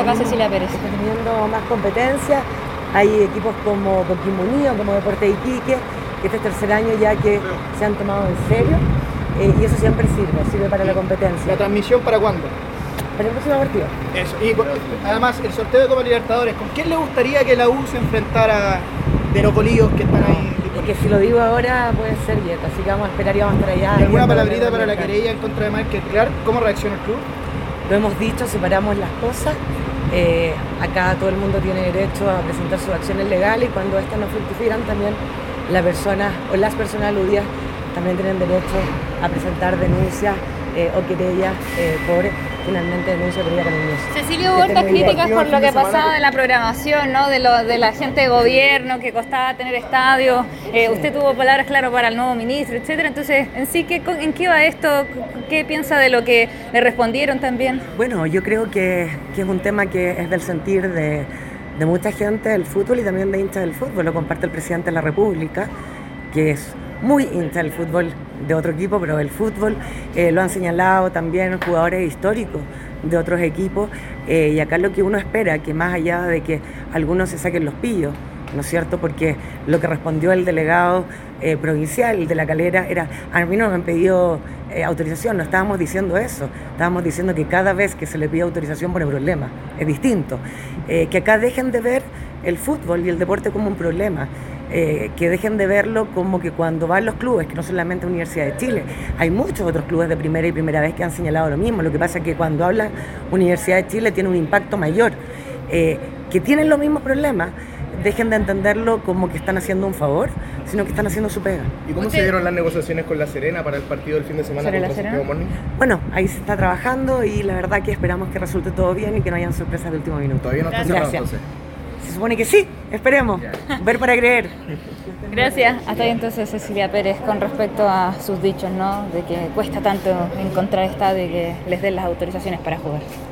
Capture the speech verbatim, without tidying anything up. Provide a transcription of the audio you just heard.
acá Cecilia Pérez? Está teniendo más competencia. Hay equipos como Coquimbo Unido, como Deportes Iquique, que este es el tercer año ya que se han tomado en serio. Eh, y eso siempre sirve, sirve para la competencia. ¿La transmisión para cuándo? Para el próximo partido. Eso. Y además, el sorteo de Copa Libertadores, ¿con quién le gustaría que la U se enfrentara de los bolillos que están ahí? Es que si lo digo ahora puede ser Vieto, así que vamos a esperar y vamos a estar allá. ¿Y alguna palabrita para la querella en contra de Michael Clark? ¿Cómo reacciona el club? Lo hemos dicho, separamos las cosas. Eh, acá todo el mundo tiene derecho a presentar sus acciones legales y cuando estas no fructifican también la persona o las personas aludidas también tienen derecho a presentar denuncias eh, o querellas eh, por finalmente denuncia por calumniosa. Cecilia, hubo hartas críticas por lo que pasaba de la programación, ¿no? De, lo, de la gente de gobierno, que costaba tener estadios. Eh, sí. Usted tuvo palabras, claro, para el nuevo ministro, etcétera. Entonces, en sí, ¿qué, ¿en qué va esto? ¿Qué piensa de lo que le respondieron también? Bueno, yo creo que, que es un tema que es del sentir de, de mucha gente del fútbol y también de hinchas del fútbol. Lo comparte el presidente de la República, que es muy hincha del fútbol de otro equipo, pero el fútbol eh, lo han señalado también jugadores históricos de otros equipos eh, y acá lo que uno espera, que más allá de que algunos se saquen los pillos, ¿no es cierto? Porque lo que respondió el delegado eh, provincial de La Calera era, a mí no me han pedido eh, autorización, no estábamos diciendo eso, estábamos diciendo que cada vez que se le pide autorización pone problema, es distinto, eh, que acá dejen de ver el fútbol y el deporte como un problema. Eh, que dejen de verlo como que cuando van los clubes, que no solamente Universidad de Chile, hay muchos otros clubes de primera y primera vez que han señalado lo mismo. Lo que pasa es que cuando habla Universidad de Chile tiene un impacto mayor, eh, que tienen los mismos problemas, dejen de entenderlo como que están haciendo un favor, sino que están haciendo su pega. ¿Y cómo se dieron las negociaciones con La Serena para el partido del fin de semana contra Santiago Morning? Bueno, ahí se está trabajando y la verdad que esperamos que resulte todo bien y que no hayan sorpresas de último minuto. Todavía no está cerrado, entonces. Se supone que sí, esperemos. Ver para creer. Gracias. Hasta ahí entonces Cecilia Pérez con respecto a sus dichos, ¿no? De que cuesta tanto encontrar estadio y que les den las autorizaciones para jugar.